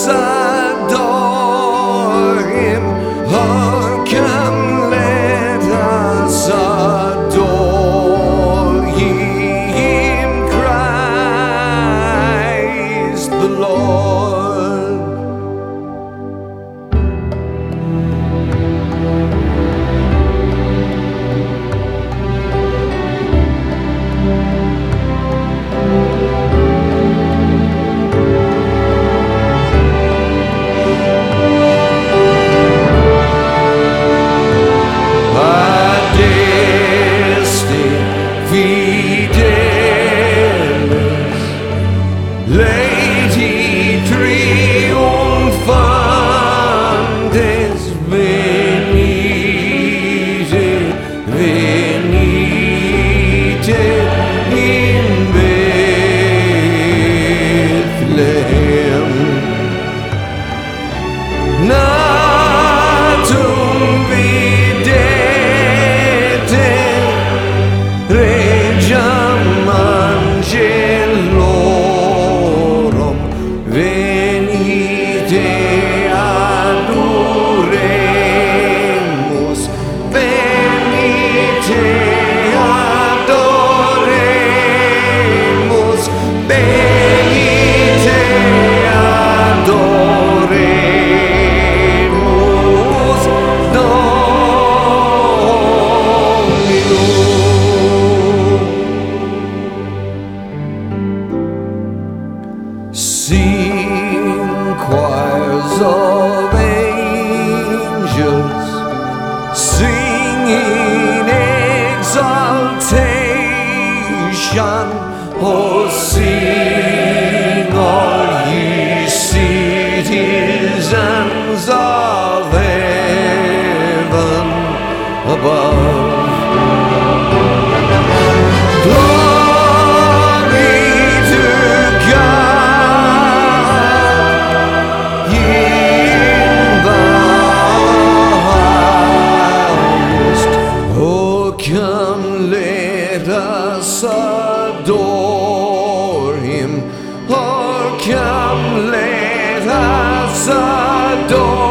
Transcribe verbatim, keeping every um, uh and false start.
us adore him. Oh, come, let us adore him, Christ the Lord. Lady triunfantes, venite, venite in Bethlehem. Natum videte regiam angelorum, venite adoremus, venite adoremus, venite adoremus Dominum. Sing, choirs of angels, sing in exaltation. Oh, sing, all ye citizens of heaven above. Come, let us adore him. Oh, come, let us adore